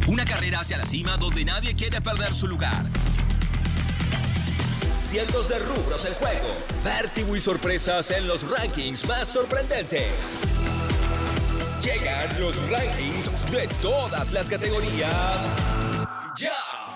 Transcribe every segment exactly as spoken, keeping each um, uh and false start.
Una carrera hacia la cima donde nadie quiere perder su lugar. Cientos de rubros en juego. Vértigo y sorpresas en los rankings más sorprendentes. Llegan los rankings de todas las categorías. ¡Ya!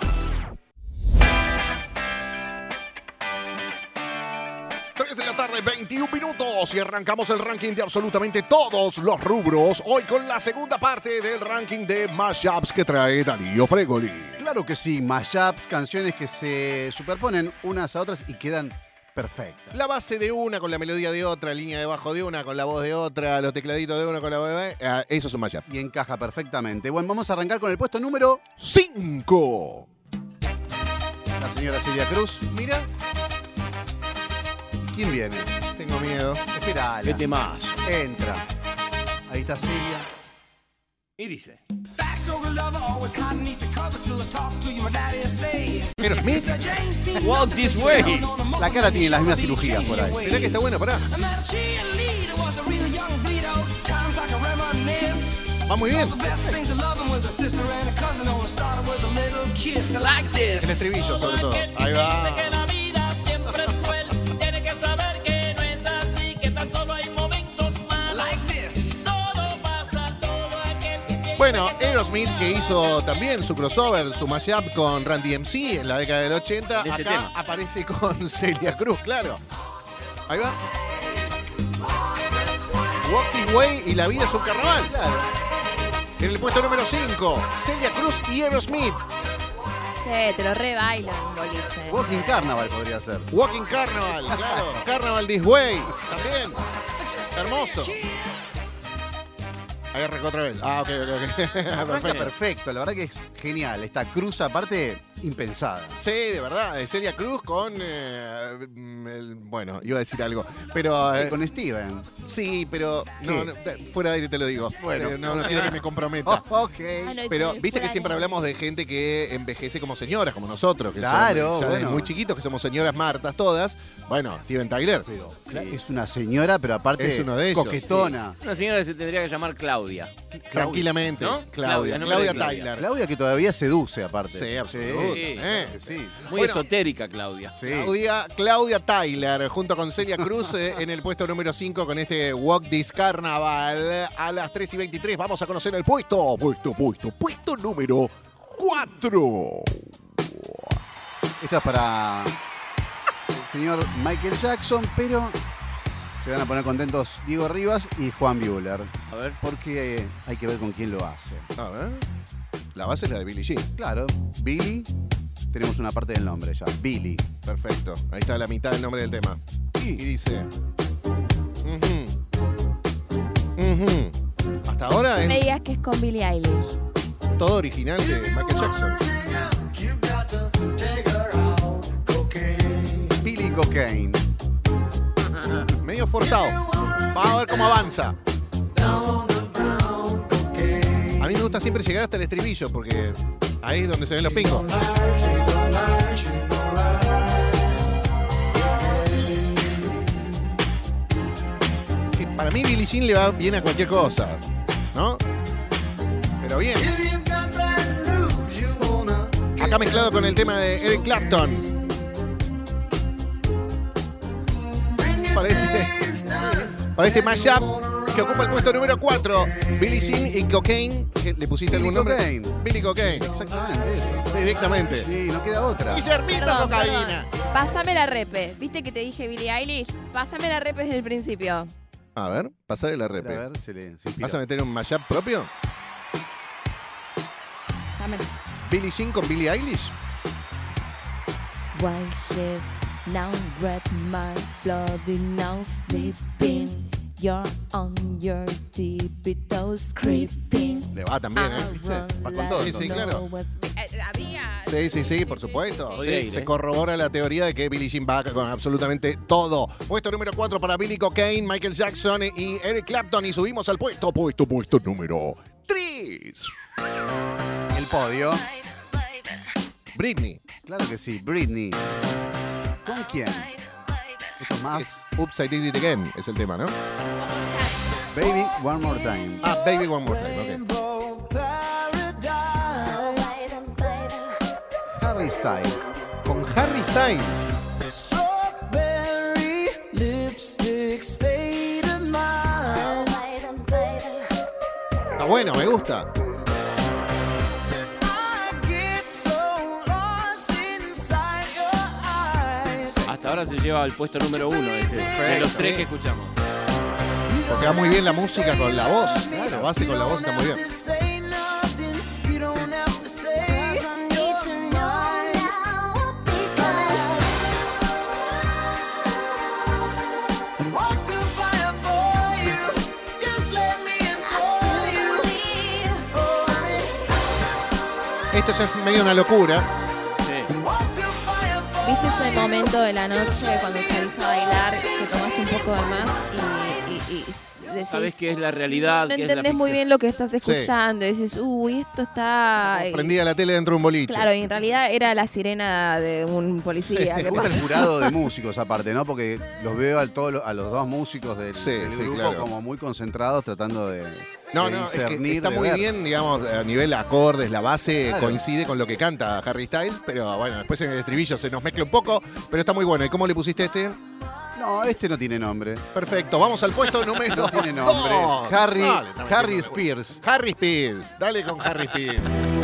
tres de la tarde, veintiún minutos, y arrancamos el ranking de absolutamente todos los rubros. Hoy con la segunda parte del ranking de mashups que trae Darío Fregoli. Claro que sí, mashups, canciones que se superponen unas a otras y quedan perfectas. La base de una con la melodía de otra, línea de bajo de una con la voz de otra, los tecladitos de una con la voz de otra. Eh, eso es un mashup. Y encaja perfectamente. Bueno, vamos a arrancar con el puesto número cinco. La señora Celia Cruz. Mira. ¿Quién viene? Tengo miedo. Espera, ¿Qué temas? Entra. Ahí está Celia. Y dice. Pero Smith. Walk this way. La cara tiene las mismas cirugías por ahí. Mirá que está bueno, pará. Va muy bien. Like this. El estribillo, sobre todo. Ahí va. Bueno, Aerosmith, que hizo también su crossover, su mashup con Randy M C en la década del ochenta, De este acá tema. aparece con Celia Cruz, claro. Ahí va. Walk This Way y La vida es un carnaval. Claro. En el puesto número cinco, Celia Cruz y Aerosmith. Sí, te lo re bailan, boliche. Walking Carnaval podría ser. Walking Carnaval, claro. Carnaval This Way, también. Hermoso. Ahí arrancó otra vez. Ah, ok, ok, ok. Arranca Perfecto. perfecto, la verdad que es genial. Esta cruz aparte impensada. Sí, de verdad. De Celia Cruz con... eh, el- bueno, iba a decir algo. Pero... eh, Con Steven. sí, pero... No, no, fuera de aire te lo digo. Bueno. Eh, no, no quiero que me comprometa. Oh, ok. Ah, no, Pero fuera viste que de- siempre hablamos de gente que envejece como señoras, como nosotros. Que Claro, somos ya desde bueno. muy chiquitos, que somos señoras martas todas. Bueno, Steven Tyler. Pero Sí. es una señora, pero aparte Es uno de ellos. coquetona. Una señora que se tendría que llamar Claudia. Tranquilamente. ¿No? Claudia. Claudia, nombre Claudia de Claudia. Tyler. Claudia que todavía seduce aparte. Sí, absoluto. Sí, Eh. Sí, sí. Muy Bueno. esotérica, Claudia. Sí. Claudia, Claudia Tyler, junto con Celia Cruz eh, en el puesto número cinco con este Walk This Carnaval. A las tres y veintitrés vamos a conocer el puesto. Puesto, puesto, puesto número cuatro. Esto es para el señor Michael Jackson, pero se van a poner contentos Diego Rivas y Juan Buehler, A ver. porque eh, hay que ver con quién lo hace. A ver. La base es la de Billie Jean. Claro, Billy, tenemos una parte del nombre ya, Billy. Perfecto. Ahí está la mitad del nombre del tema. Y dice. ujú, ujú. Hasta ahora No me es digas que es con Billie Eilish. todo original de Michael Jackson. Billy Cocaine. Medio forzado. Vamos a ver cómo avanza. A mí me gusta siempre llegar hasta el estribillo porque ahí es donde se ven los pingos. Que para mí Billie Jean le va bien a cualquier cosa, ¿no? Pero bien. Acá mezclado con el tema de Eric Clapton. Para este, para este mashup que ocupa el puesto número cuatro, Billie Jean y Cocaine. ¿Le pusiste Billy algún nombre? Cocaine. Billy Cocaine. Exactamente eso. Directamente. Sí, no queda otra. Guillermito Perdón, Cocaína. perdón. Pásame la repe. ¿Viste que te dije Billie Eilish? Pásame la repe desde el principio. A ver, pasale la A repe. ver, se le se inspira. ¿Vas a meter un mashup propio? Dame. ¿Billie Jean con Billie Eilish? White shirt, now red, my bloody now sleeping. You're on your tippy toes creeping. Le va también, ¿eh? ¿Viste? Va con todo, Sí, sí, entonces. claro. Eh, Había. Sí, sí, sí, por supuesto. Voy Sí, a ir, se ¿eh? corrobora la teoría de que Billie Jean va con absolutamente todo. Puesto número cuatro para Billy Cocaine, Michael Jackson y Eric Clapton. Y subimos al puesto, puesto, puesto número tres. El podio. Britney. Claro que sí, Britney. ¿Con quién? Esto es más. Es Oops, I Did It Again, es el tema, ¿no? Baby, One More Time. Ah, Baby One More Time, ok. Harry Styles. Con Harry Styles. Strawberry lipstick state of mind. Está bueno, me gusta. I get so lost inside your eyes. Hasta ahora se lleva al puesto número uno este, de los tres que escuchamos. Porque va muy bien la música con la voz. La base con la voz está muy bien. Say nothing, you don't have to say. Walk through fire for you. Just let me implore you. Esto ya es medio una locura. Sí. Walk through fire for ¿Viste ese momento de la noche cuando salís a bailar, que tomaste un poco de más y, y, y decís, Sabes qué es la realidad, no qué es la entendés muy ficción. bien lo que estás escuchando? Y dices, uy, esto está... Prendía la tele dentro de un boliche. Claro, y en realidad era la sirena de un policía. Me ¿Qué gusta el pasa? jurado de músicos aparte, ¿no? Porque los veo a, todos los- a los dos músicos del, Sí, del sí, grupo claro. como muy concentrados tratando de, No, de no, es que discernir, está de muy ver. bien, digamos, a nivel acordes, la base Claro. coincide con lo que canta Harry Styles, pero bueno, después en el estribillo se nos mezcla un poco, pero está muy bueno. ¿Y cómo le pusiste este? No, este no tiene nombre. Perfecto, vamos al puesto número No tiene nombre. dos. Harry, Dale, está Harry metiendo de Spears. vuelta. Harry Spears, dale con Harry Spears.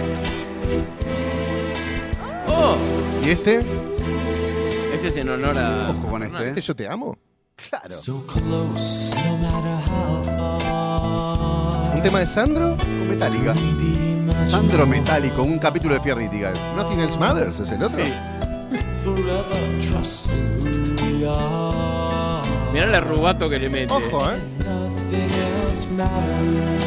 ¡Oh! ¿Y este? Este es en honor a... Ojo con este. ¿Este yo te amo? Claro. so close, no matter how far. ¿Un tema de Sandro? Con Metallica. Be my Sandro Metálico, un capítulo de Fierrítica. Nothing Else Matters, ¿es el otro? Sí. forever trusting who we are. Mirá el arrugato que le mete. Ojo, ¿eh? Nothing else matters.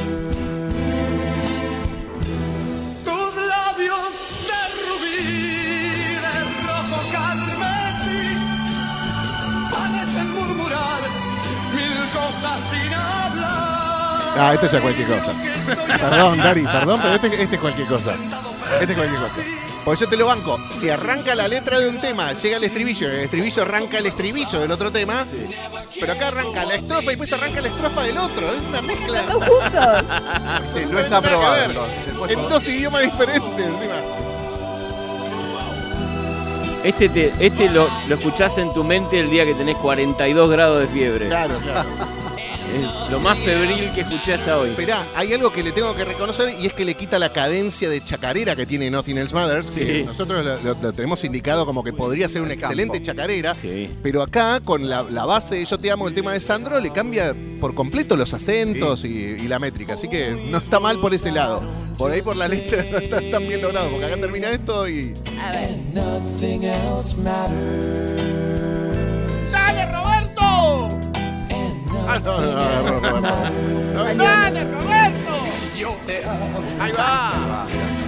Tus labios de rubí, de rojo carmesí, parecen murmurar mil cosas sin hablar. Ah, este ya es cualquier cosa. Perdón, Dari, perdón, pero este, este es cualquier cosa. Este es cualquier cosa. Porque yo te lo banco. Si arranca la letra de un tema, llega el estribillo, el estribillo arranca el estribillo del otro tema, pero acá arranca la estrofa y después arranca la estrofa del otro. Es una mezcla. ¿Los dos juntos? Sí, no tiene está nada que aprobado ver. entonces. El puesto- En dos idiomas diferentes, encima. Este, te, este lo, lo escuchás en tu mente el día que tenés cuarenta y dos grados de fiebre. Claro, claro. Es lo más febril que escuché hasta hoy. Esperá, hay algo que le tengo que reconocer y es que le quita la cadencia de chacarera que tiene Nothing Else Matters. Sí. Que nosotros lo, lo- lo tenemos indicado como que podría ser una El campo. excelente chacarera. Sí. Pero acá, con la, la base de Yo Te Amo, el tema de Sandro, le cambia por completo los acentos y, y la métrica. Así que no está mal por ese lado. Por ahí por la letra no está tan bien logrado, porque acá termina esto y... A ver. Nothing else matters. ¡Dale, Roberto! And Ah, no, no, no, no, no, no, no. Salió. ¡Dale, Roberto! Ahí va.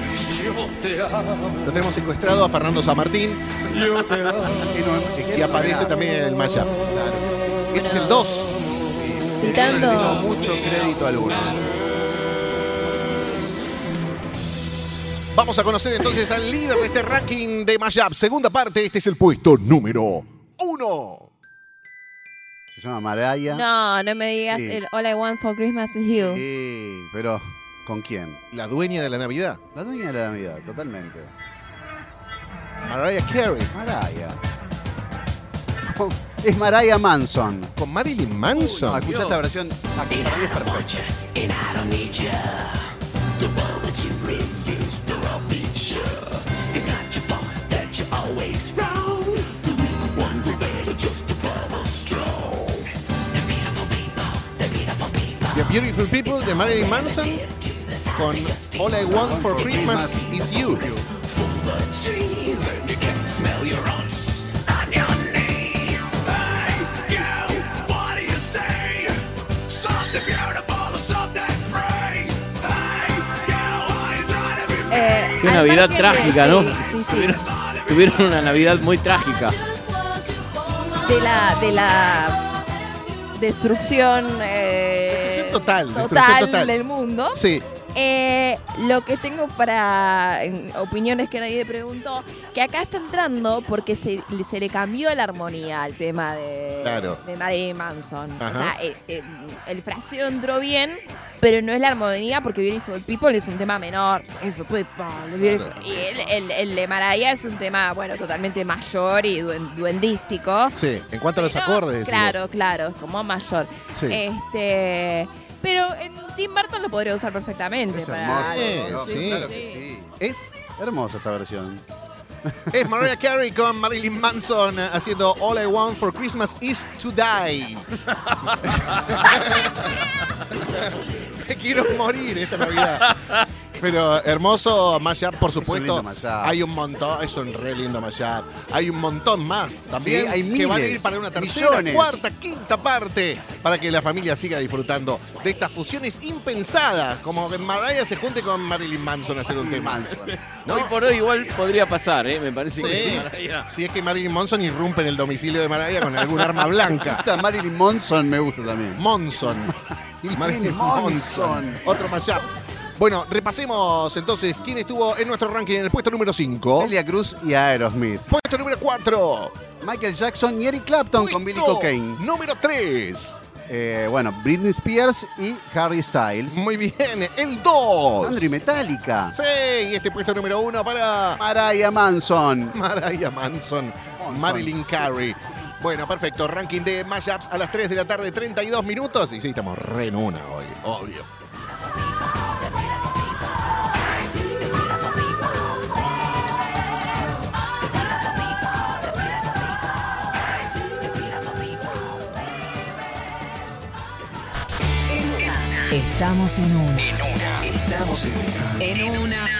Lo tenemos secuestrado a Fernando San Martín y aparece también en el mashup. Este es el dos. Citando. Le tengo mucho crédito al uno. Vamos a conocer entonces al líder de este ranking de mashup. Segunda parte, este es el puesto número uno. Se llama Mariah. No, no me digas Sí. el All I Want for Christmas is You. Sí, pero ¿con quién? La dueña de la Navidad, La dueña de la Navidad, totalmente. Mariah Carey. Mariah. Con- Es Mariah Manson. ¿Con Marilyn No, Manson? escuchá esta versión. Aquí para mí es perfecta. The Beautiful People de Marilyn Manson con All I Want for Christmas is You. Eh, Qué al Navidad margen de- trágica, ¿no? Sí, sí, sí. Tuvieron, tuvieron una Navidad muy trágica. De la, de la destrucción, eh, Destrucción total, total, destrucción total. del mundo. Sí, Eh, lo que tengo para en, opiniones que nadie preguntó, que acá está entrando porque se, se le cambió la armonía al tema de, Claro. de Marilyn Manson. Ajá. O sea, eh, eh, el fraseo entró bien, pero no es la armonía porque Beautiful People es un tema menor. Beautiful People, Beautiful- Claro. Y el, el, el de Mariah es un tema, bueno, totalmente mayor y duen- duendístico. Sí, en cuanto a los Pero, acordes. decís Claro, vos. claro, es como mayor. Sí. Este, pero en Tim Burton lo podría usar perfectamente. Es para hermoso. algo. Sí, sí. Claro que sí. Es, Hermosa esta versión. es Mariah Carey con Marilyn Manson haciendo All I Want for Christmas is to Die. Me quiero morir esta Navidad. Pero hermoso mashup, por supuesto. lindo mashup. Hay un montón, es un re lindo mashup. Hay un montón más también Sí, hay que van a miles, ir para una tercera, millones. cuarta, quinta parte para que la familia siga disfrutando de estas fusiones impensadas, como que Mariah se junte con Marilyn Manson a hacer un tema. Manson. ¿No? Hoy por hoy igual podría pasar, ¿eh? Me parece que Sí. sí. Mariah. Si es que Marilyn Manson irrumpe en el domicilio de Mariah con algún arma blanca. Esta Marilyn Manson me gusta también. Monson. Marilyn Manson. Otro mashup. Bueno, repasemos entonces quién estuvo en nuestro ranking en el puesto número cinco. Celia Cruz y Aerosmith. Puesto número cuatro. Michael Jackson y Eric Clapton con Billy Puesto Cocaine. número tres. Eh, bueno, Britney Spears y Harry Styles. Muy bien, el dos. Sandro y Metallica. Sí, y este puesto número uno para Mariah Manson. Mariah Manson, Manson. Marilyn Carey. Bueno, perfecto. Ranking de mashups a las tres de la tarde, treinta y dos minutos. Y sí, estamos re en una hoy, obvio. Estamos en una. Estamos en una. En una.